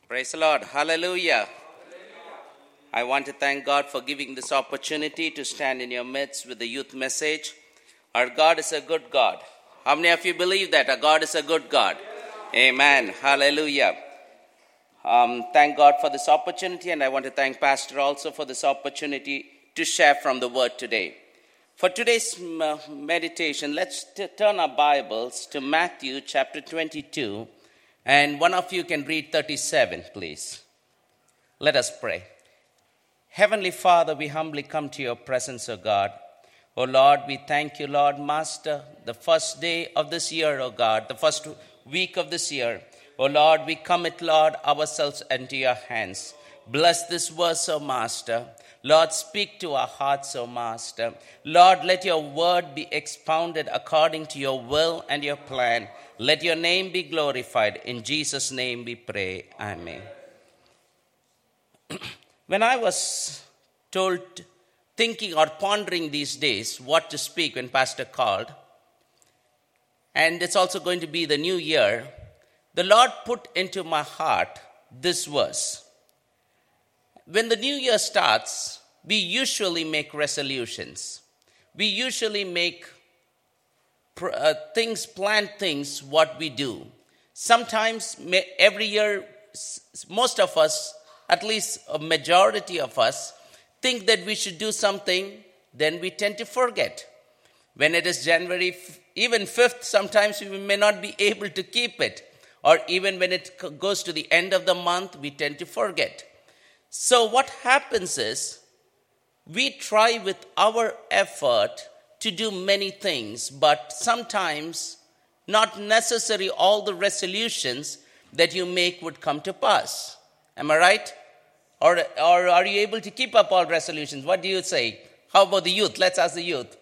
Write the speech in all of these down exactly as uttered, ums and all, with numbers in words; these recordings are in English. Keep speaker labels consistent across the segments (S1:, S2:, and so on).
S1: Praise the Lord. Hallelujah. I want to thank God for giving this opportunity to stand in your midst with the youth message. Our God is a good God. How many of you believe that our God is a good God? Amen. Hallelujah. Um, thank God for this opportunity, and I want to thank Pastor also for this opportunity to share from the Word today. For today's meditation, let's t- turn our Bibles to Matthew chapter twenty-two, and one of you can read thirty-seven, please. Let us pray. Heavenly Father, we humbly come to your presence, O God. O Lord, we thank you, Lord Master, the first day of this year, O God, the first week of this year. O Lord, we commit, Lord, ourselves into your hands. Bless this verse, O Master. Lord, speak to our hearts, O Master. Lord, let your word be expounded according to your will and your plan. Let your name be glorified. In Jesus' name we pray. Amen. When I was told, thinking or pondering these days what to speak when Pastor called, and it's also going to be the new year, the Lord put into my heart this verse. When the new year starts, we usually make resolutions. We usually make uh, things, plan things, what we do. Sometimes, every year, most of us, at least a majority of us, think that we should do something, then we tend to forget. When it is January, even fifth, sometimes we may not be able to keep it. Or even when it goes to the end of the month, we tend to forget. So what happens is, we try with our effort to do many things, but sometimes not necessarily all the resolutions that you make would come to pass. Am I right? Or, or are you able to keep up all resolutions? What do you say? How about the youth? Let's ask the youth.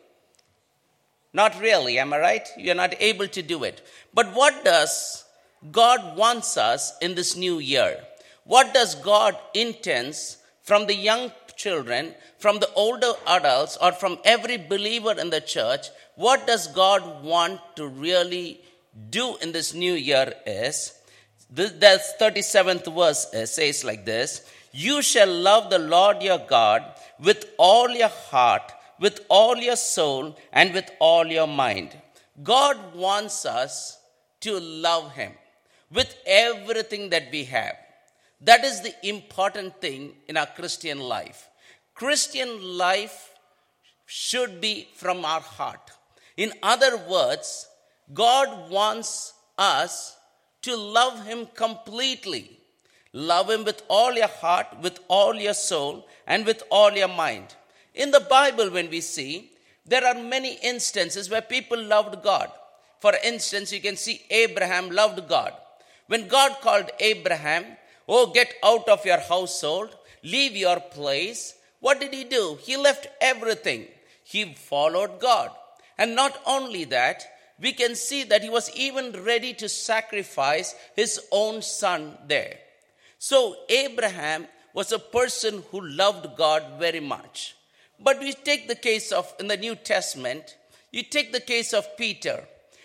S1: Not really, am I right? You're not able to do it. But what does God wants us in this new year? What does God intends from the young children, from the older adults, or from every believer in the church? What does God want to really do in this new year is, the thirty-seventh verse says like this: you shall love the Lord your God with all your heart, with all your soul, and with all your mind. God wants us to love him with everything that we have. That is the important thing in our Christian life. Christian life should be from our heart. In other words, God wants us to love him completely. Love him with all your heart, with all your soul, and with all your mind. In the Bible, when we see, there are many instances where people loved God. For instance, you can see Abraham loved God. When God called Abraham, oh, get out of your household, leave your place. What did he do? He left everything. He followed God. And not only that, we can see that he was even ready to sacrifice his own son there. So Abraham was a person who loved God very much. But we take the case of, in the New Testament, you take the case of Peter.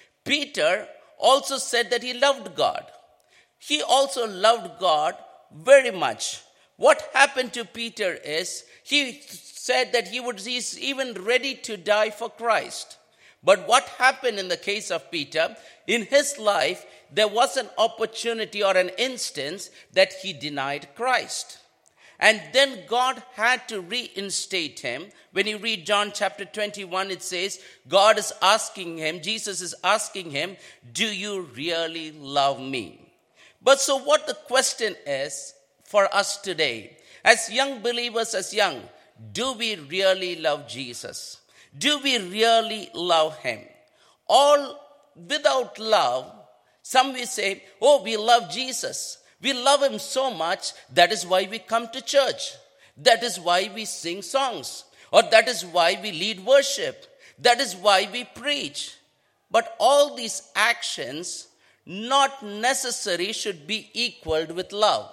S1: Peter also said that he loved God. He also loved God very much. What happened to Peter is, he said that he was even ready to die for Christ. But what happened in the case of Peter, in his life, there was an opportunity or an instance that he denied Christ. And then God had to reinstate him. When you read John chapter twenty-one, it says, God is asking him, Jesus is asking him, do you really love me? But so what the question is for us today, as young believers, as young, do we really love Jesus? Do we really love him? All without love, some will say, oh, we love Jesus. We love him so much, that is why we come to church. That is why we sing songs. Or that is why we lead worship. That is why we preach. But all these actions, not necessary should be equaled with love.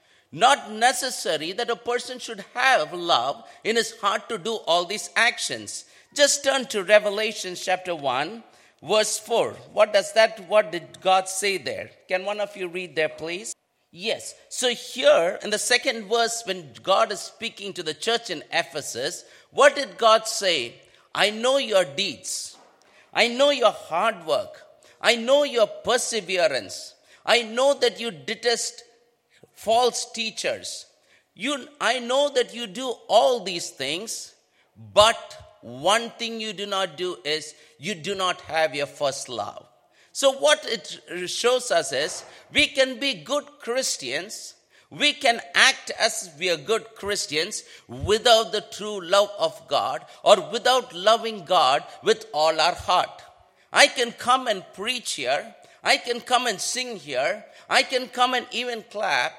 S1: Not necessary that a person should have love in his heart to do all these actions. Just turn to Revelation chapter one, verse four. What does that, what did God say there? Can one of you read there, please? Yes. So here in the second verse, when God is speaking to the church in Ephesus, what did God say? I know your deeds. I know your hard work. I know your perseverance. I know that you detest false teachers. You, I know that you do all these things, but one thing you do not do is you do not have your first love. So what it shows us is we can be good Christians. We can act as we are good Christians without the true love of God or without loving God with all our heart. I can come and preach here. I can come and sing here. I can come and even clap.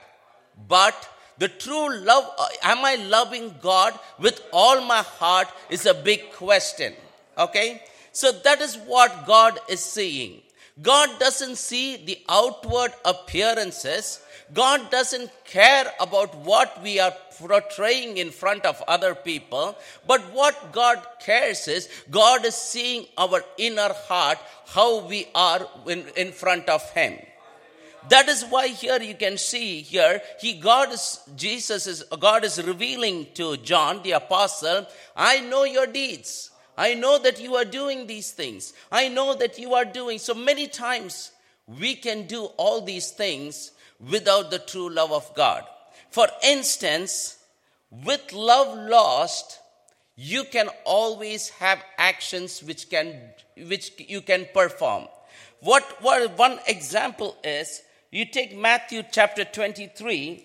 S1: But the true love, am I loving God with all my heart is a big question. Okay? So that is what God is saying. God doesn't see the outward appearances. God doesn't care about what we are portraying in front of other people. But what God cares is, God is seeing our inner heart, how we are in, in front of Him. That is why here you can see here, he, God is, Jesus is, God is revealing to John, the apostle, I know your deeds. I know that you are doing these things. I know that you are doing. So many times we can do all these things without the true love of God. For instance, with love lost, you can always have actions which can, which you can perform. What, what one example is, you take Matthew chapter twenty-three,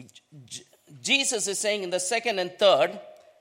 S1: J- Jesus is saying in the second and third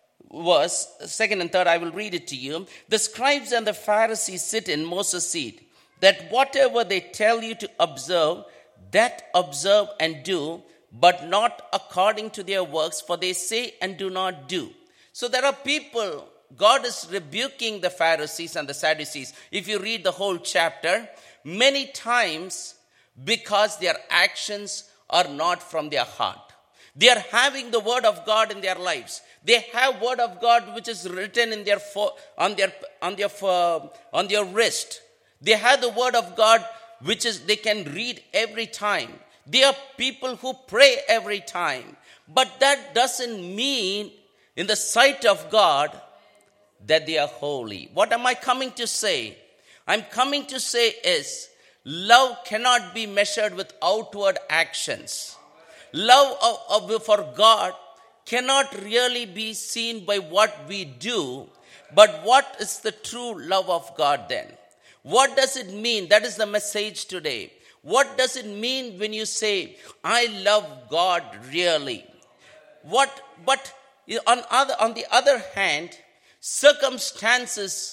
S1: verse, second and third, I will read it to you. The scribes and the Pharisees sit in Moses' seat, that whatever they tell you to observe, that observe and do, but not according to their works, for they say and do not do. So there are people, God is rebuking the Pharisees and the Sadducees. If you read the whole chapter, many times because their actions are not from their heart. They are having the word of God in their lives. They have word of God which is written in their fo- on their on their uh, on their wrist. They have the word of God which is they can read every time. They are people who pray every time. But that doesn't mean in the sight of God that they are holy. What am I coming to say? I'm coming to say is love cannot be measured with outward actions. Love of, of, for God cannot really be seen by what we do, but what is the true love of God then? What does it mean? That is the message today. What does it mean when you say, I love God really? What, but on, other, on the other hand, circumstances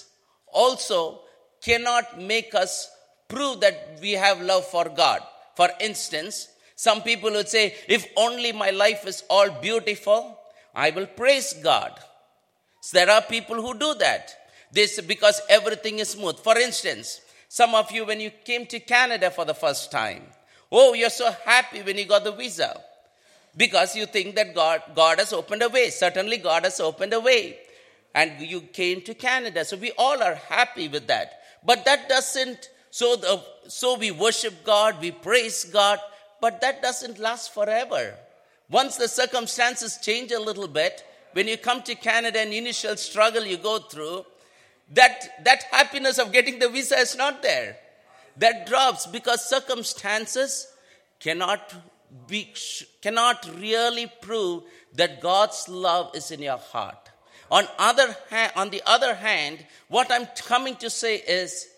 S1: also cannot make us prove that we have love for God. For instance, some people would say, if only my life is all beautiful, I will praise God. So there are people who do that. This because everything is smooth. For instance, some of you, when you came to Canada for the first time, oh, you're so happy when you got the visa. Because you think that God, God has opened a way. Certainly God has opened a way. And you came to Canada. So we all are happy with that. But that doesn't, so, the, so we worship God, we praise God. But that doesn't last forever. Once the circumstances change a little bit, when you come to Canada and initial struggle you go through, that, that happiness of getting the visa is not there. That drops because circumstances cannot be, cannot really prove that God's love is in your heart. On, other ha- on the other hand, what I'm coming to say is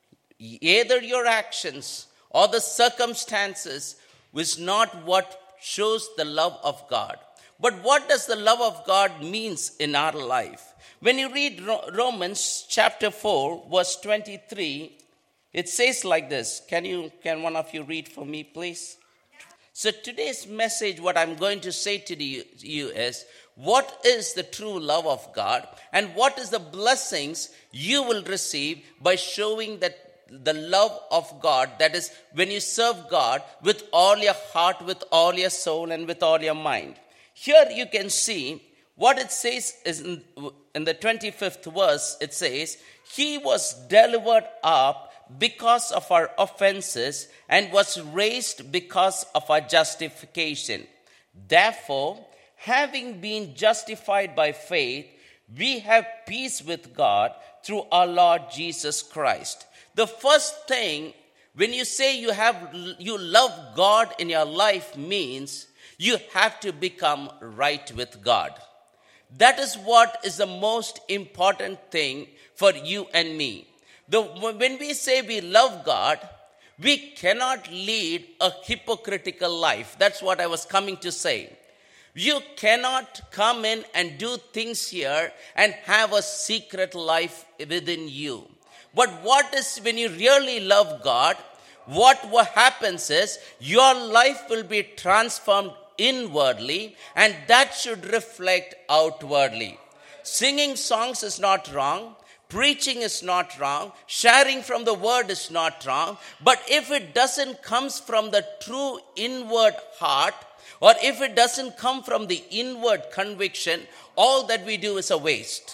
S1: either your actions or the circumstances is not what shows the love of God. But what does the love of God means in our life? When you read Romans chapter four, verse twenty-three, it says like this. Can you, can one of you read for me, please? So today's message, what I'm going to say to you is, what is the true love of God and what is the blessings you will receive by showing that the love of God, that is when you serve God with all your heart, with all your soul and with all your mind. Here you can see what it says is in, in the twenty-fifth verse, it says, he was delivered up because of our offenses and was raised because of our justification. Therefore, having been justified by faith, we have peace with God through our Lord Jesus Christ. The first thing, when you say you have you love God in your life, means you have to become right with God. That is what is the most important thing for you and me. The, when we say we love God, we cannot lead a hypocritical life. That's what I was coming to say. You cannot come in and do things here and have a secret life within you. But what is, when you really love God, what happens is your life will be transformed inwardly, and that should reflect outwardly. Singing songs is not wrong. Preaching is not wrong. Sharing from the word is not wrong. But if it doesn't come from the true inward heart, or if it doesn't come from the inward conviction, all that we do is a waste.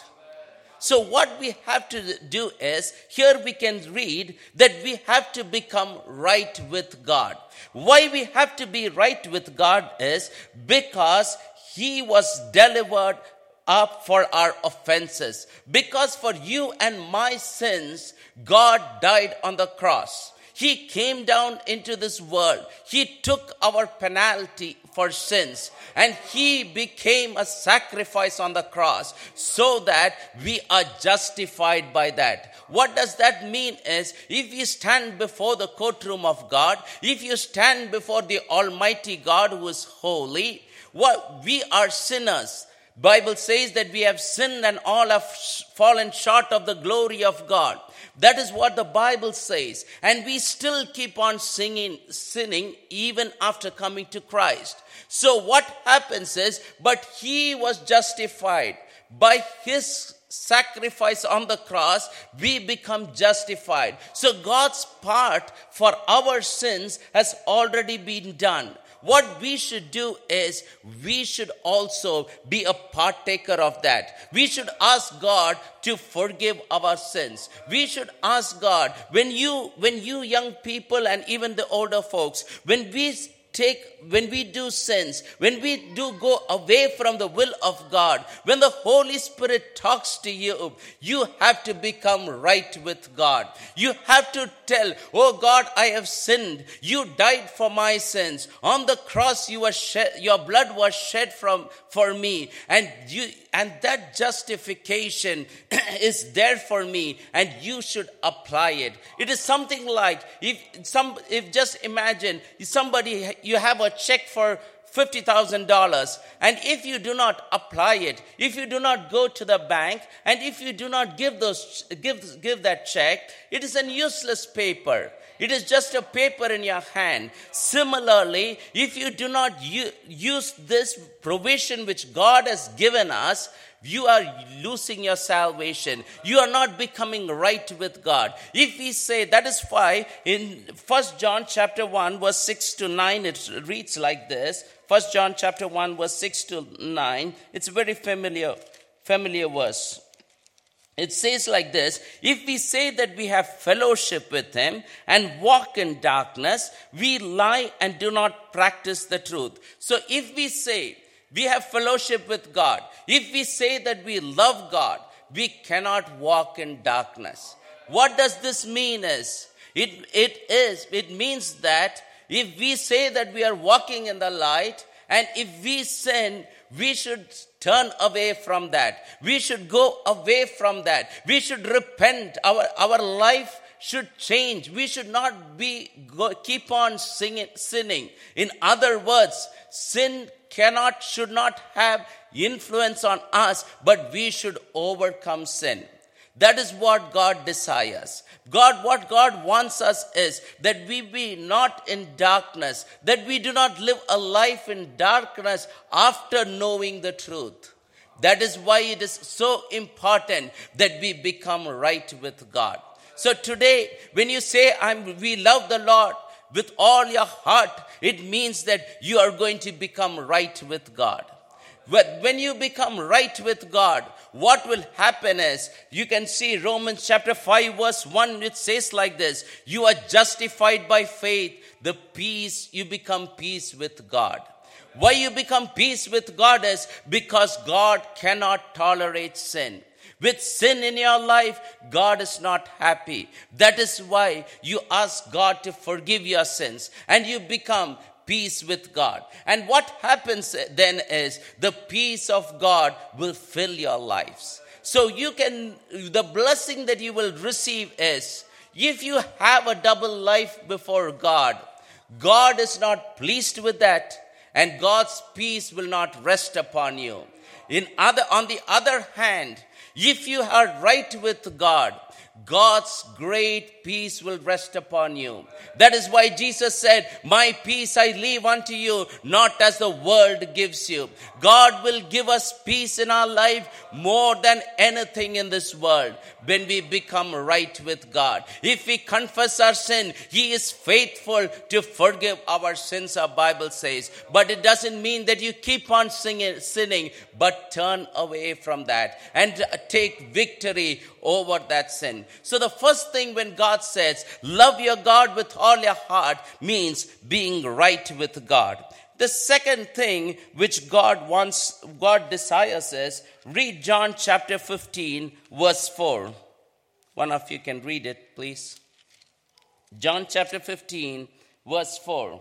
S1: So what we have to do is, here we can read that we have to become right with God. Why we have to be right with God is because He was delivered up for our offenses. Because for you and my sins, God died on the cross. He came down into this world. He took our penalty for sins, and He became a sacrifice on the cross so that we are justified by that. What does that mean is, if you stand before the courtroom of God, if you stand before the Almighty God who is holy, what we are sinners. Bible says that we have sinned and all have fallen short of the glory of God. That is what the Bible says. And we still keep on singing, sinning even after coming to Christ. So what happens is, but He was justified. By His sacrifice on the cross, we become justified. So God's part for our sins has already been done. What we should do is, we should also be a partaker of that. We should ask God to forgive our sins. We should ask God, when you, when you young people and even the older folks, when we take, when we do sins, when we do go away from the will of God, when the Holy Spirit talks to you, you have to become right with God. You have to tell, oh God, I have sinned. You died for my sins. On the cross, you were shed, your blood was shed from, for me. And you, and that justification is there for me, and you should apply it. It is something like, if some, if just imagine somebody, you have a check for fifty thousand dollars, and if you do not apply it, if you do not go to the bank, and if you do not give those give give that check, it is an useless paper. It is just a paper in your hand. Similarly, if you do not u- use this provision which God has given us, you are losing your salvation. You are not becoming right with God. If we say, that is why in First John chapter one, verse six to nine, it reads like this. First John chapter one, verse six to nine. It's a very familiar, familiar verse. It says like this: if we say that we have fellowship with Him and walk in darkness, we lie and do not practice the truth. So if we say we have fellowship with God, if we say that we love God, we cannot walk in darkness. What does this mean is, it, it is, it means that if we say that we are walking in the light, and if we sin, we should turn away from that. We should go away from that. We should repent. Our, our life should change. We should not be go, keep on singing, sinning. In other words, sin cannot, should not have influence on us, but we should overcome sin. That is what God desires. God, what God wants us is that we be not in darkness, that we do not live a life in darkness after knowing the truth. That is why it is so important that we become right with God. So today, when you say, I'm, we love the Lord with all your heart, it means that you are going to become right with God. When you become right with God, what will happen is, you can see Romans chapter five verse one, it says like this: you are justified by faith, the peace, you become peace with God. Why you become peace with God is because God cannot tolerate sin. With sin in your life, God is not happy. That is why you ask God to forgive your sins and you become peace with God. And what happens then is the peace of God will fill your lives. So you can, the blessing that you will receive is, if you have a double life before God, God is not pleased with that, and God's peace will not rest upon you. In other, on the other hand, if you are right with God, God's great peace will rest upon you. That is why Jesus said, my peace I leave unto you, not as the world gives you. God will give us peace in our life more than anything in this world when we become right with God. If we confess our sin, He is faithful to forgive our sins, our Bible says. But it doesn't mean that you keep on singing, sinning, but turn away from that and take victory over that sin. So the first thing when God says, love your God with all your heart, means being right with God. The second thing which God wants, God desires is, read John chapter fifteen, verse four. One of you can read it, please. John chapter fifteen, verse four.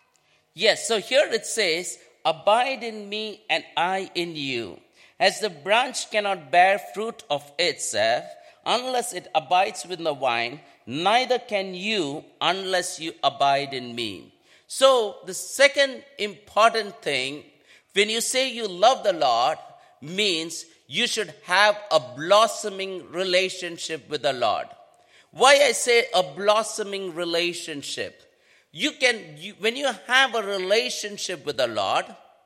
S1: Yes, so here it says, abide in me and I in you. As the branch cannot bear fruit of itself unless it abides with the vine, neither can you unless you abide in me. So the second important thing, when you say you love the Lord, means you should have a blossoming relationship with the Lord. Why I say a blossoming relationship? You can, you, when you have a relationship with the Lord,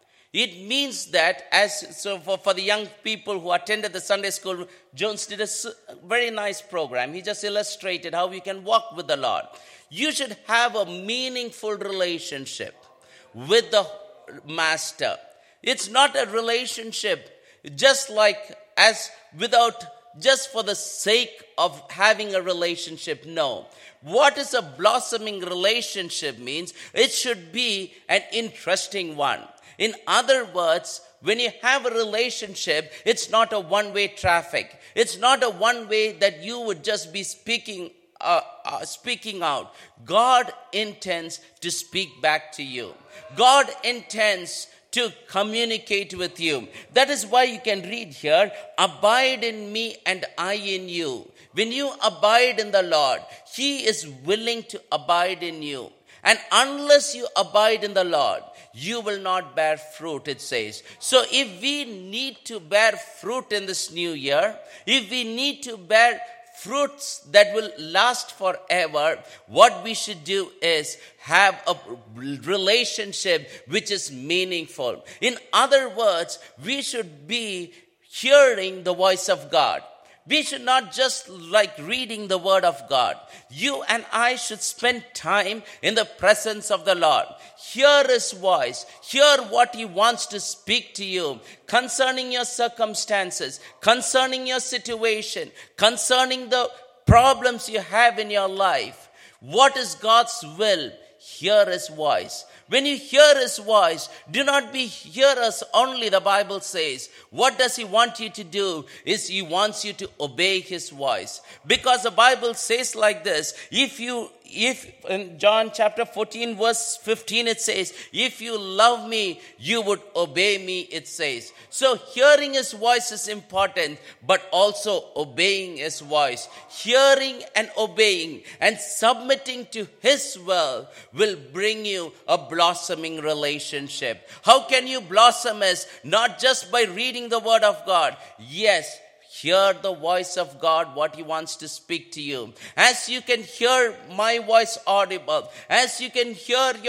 S1: it means that, as so for, for the young people who attended the Sunday school, Jones did a very nice program. He just illustrated how you can walk with the Lord. You should have a meaningful relationship with the Master. It's not a relationship just like as without, just for the sake of having a relationship. No. What is a blossoming relationship means? It should be an interesting one. In other words, when you have a relationship, it's not a one-way traffic. It's not a one-way that you would just be speaking uh, uh, speaking out. God intends to speak back to you. God intends to communicate with you. That is why you can read here, abide in me and I in you. When you abide in the Lord, He is willing to abide in you. And unless you abide in the Lord, you will not bear fruit, it says. So if we need to bear fruit in this new year, if we need to bear fruits that will last forever, what we should do is have a relationship which is meaningful. In other words, we should be hearing the voice of God. We should not just like reading the word of God. You and I should spend time in the presence of the Lord. Hear His voice. Hear what He wants to speak to you concerning your circumstances, concerning your situation, concerning the problems you have in your life. What is God's will? Hear His voice. When you hear His voice, do not be hearers only, the Bible says. What does He want you to do? Is He wants you to obey His voice. Because the Bible says like this, if you, if in John chapter fourteen verse fifteen it says, if you love me, you would obey me, it says. So hearing His voice is important, but also obeying His voice. Hearing and obeying and submitting to His will will bring you a blossoming relationship. How can you blossom? Is not just by reading the word of God. Yes, hear the voice of God, what He wants to speak to you. As you can hear my voice audible, as you can hear your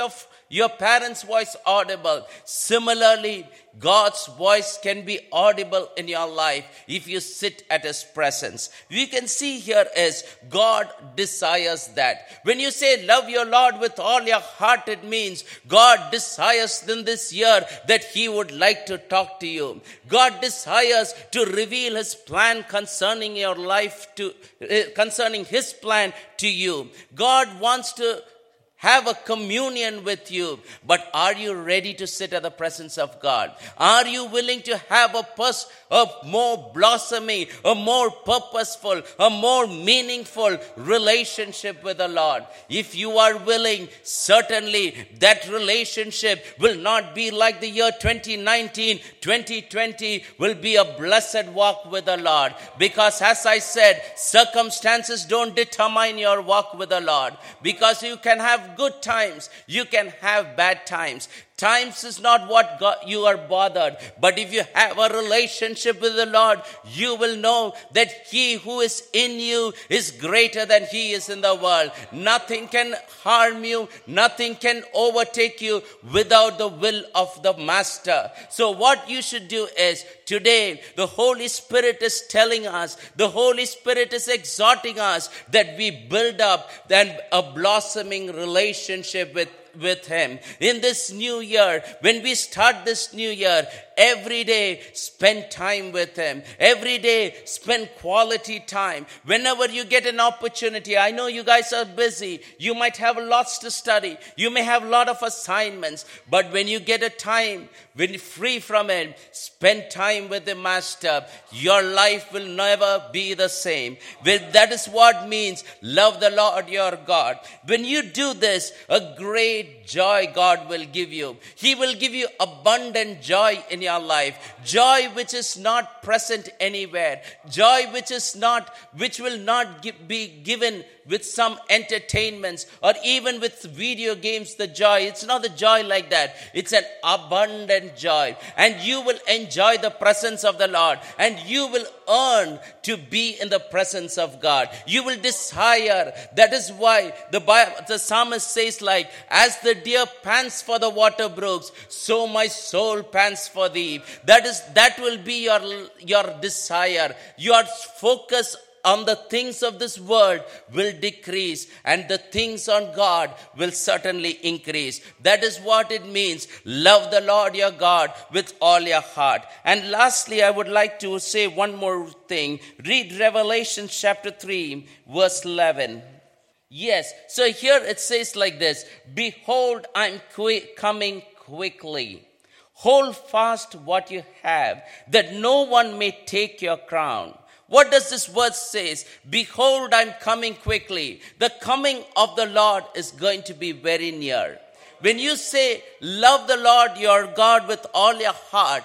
S1: your parents' voice audible. Similarly, God's voice can be audible in your life if you sit at His presence. We can see here is God desires that. When you say love your Lord with all your heart, it means God desires in this year that He would like to talk to you. God desires to reveal His plan concerning your life, to uh, concerning His plan to you. God wants to have a communion with you, but are you ready to sit at the presence of God? Are you willing to have a, pers- a more blossoming, a more purposeful, a more meaningful relationship with the Lord? If you are willing, certainly that relationship will not be like the year twenty nineteen, twenty twenty will be a blessed walk with the Lord. Because as I said, circumstances don't determine your walk with the Lord. Because you can have good times, you can have bad times. Times is not what God, you are bothered. But if you have a relationship with the Lord, you will know that He who is in you is greater than he is in the world. Nothing can harm you. Nothing can overtake you without the will of the Master. So what you should do is, today the Holy Spirit is telling us, the Holy Spirit is exhorting us that we build up then a blossoming relationship with with Him. In this new year, when we start this new year, every day spend time with Him. Every day spend quality time. Whenever you get an opportunity, I know you guys are busy. You might have lots to study. You may have a lot of assignments. But when you get a time, when you're free from it, spend time with the Master. Your life will never be the same. That is what means love the Lord your God. When you do this, a great joy God will give you. He will give you abundant joy in your life. Joy which is not present anywhere. Joy which is not, which will not give, be given with some entertainments or even with video games. The joy, it's not the joy like that. It's an abundant joy. And you will enjoy the presence of the Lord. And you will earn to be in the presence of God. You will desire. That is why the Bible, the psalmist says like, as the deer pants for the water brooks, so my soul pants for thee. That is, that will be your, your desire. Your focus on the things of this world will decrease, and the things on God will certainly increase. That is what it means. Love the Lord your God with all your heart. And lastly, I would like to say one more thing. Read Revelation chapter three, verse eleven. Yes, so here it says like this: behold, I'm quick, coming quickly. Hold fast what you have, that no one may take your crown. What does this word say? Behold, I'm coming quickly. The coming of the Lord is going to be very near. When you say, love the Lord your God with all your heart,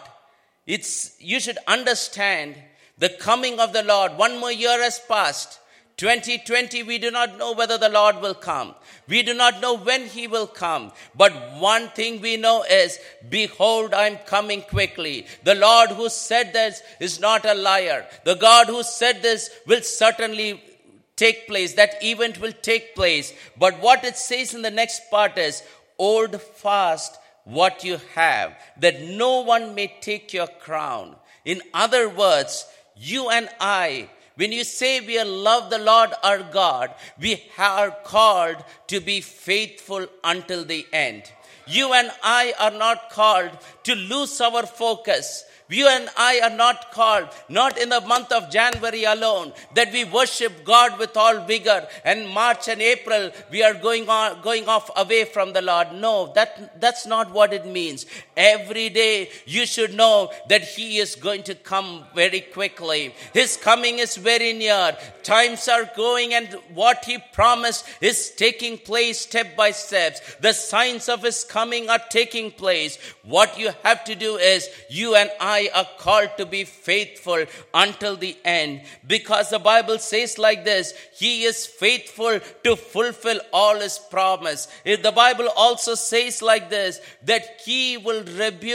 S1: it's you should understand the coming of the Lord. One more year has passed. twenty twenty, we do not know whether the Lord will come. We do not know when He will come. But one thing we know is, behold, I'm coming quickly. The Lord who said this is not a liar. The God who said this will certainly take place. That event will take place. But what it says in the next part is, hold fast what you have, that no one may take your crown. In other words, you and I, when you say we love the Lord our God, we are called to be faithful until the end. You and I are not called to lose our focus. You and I are not called, not in the month of January alone, that we worship God with all vigor, and March and April we are going on, going off away from the Lord. No, that, that's not what it means. Every day you should know that He is going to come very quickly. His coming is very near. Times are going, and what He promised is taking place step by step. The signs of His coming are taking place. What you have to do is, you and I are called to be faithful until the end, because the Bible says like this: He is faithful to fulfill all His promise. The Bible also says like this, that He will rebuke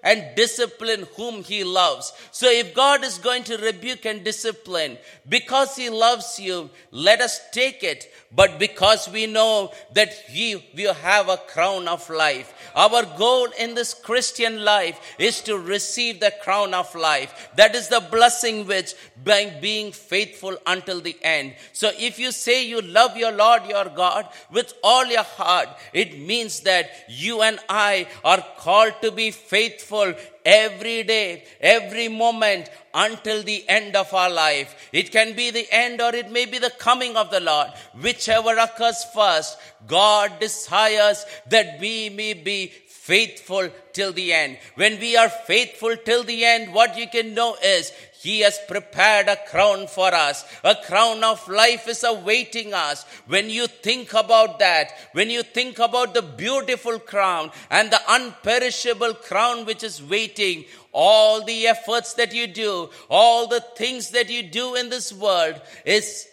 S1: and discipline whom he loves. So if God is going to rebuke and discipline because he loves you, let us take it. But because we know that he will have a crown of life. Our goal in this Christian life is to receive the crown of life. That is the blessing which by being faithful until the end. So if you say you love your Lord, your God, with all your heart, it means that you and I are called to be faithful every day, every moment, until the end of our life. It can be the end or it may be the coming of the Lord. Whichever occurs first, God desires that we may be faithful till the end. When we are faithful till the end, what you can know is he has prepared a crown for us. A crown of life is awaiting us. When you think about that, when you think about the beautiful crown and the unperishable crown which is waiting, all the efforts that you do, all the things that you do in this world is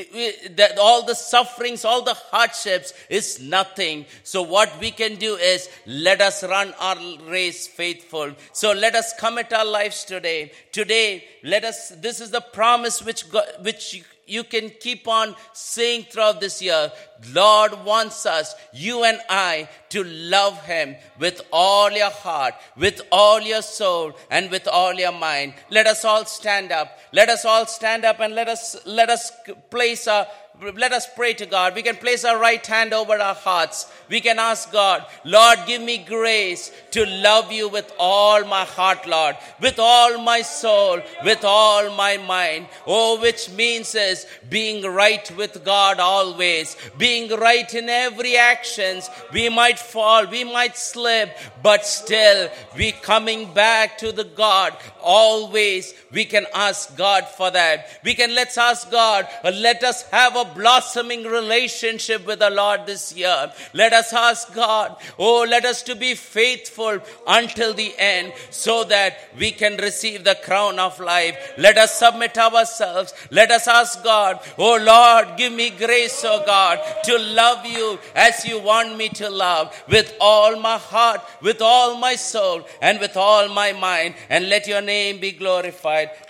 S1: that all the sufferings, all the hardships is nothing. So what we can do is let us run our race faithful. So let us commit our lives today. Today, let us, this is the promise which God, which you, you can keep on saying throughout this year. Lord wants us, you and I, to love him with all your heart, with all your soul, and with all your mind. Let us all stand up. Let us all stand up and let us let us place our Let us pray to God. We can place our right hand over our hearts. We can ask God, Lord, give me grace to love you with all my heart, Lord, with all my soul, with all my mind. Oh, which means is being right with God always, being right in every actions. We might fall, we might slip, but still we coming back to the God always. We can ask God for that. We can let's ask God, let us have a blossoming relationship with the Lord this year. Let us ask God, oh, let us to be faithful until the end so that we can receive the crown of life. Let us submit ourselves. Let us ask God, oh Lord, give me grace, oh God, to love you as you want me to love with all my heart, with all my soul, and with all my mind. And let your name be glorified.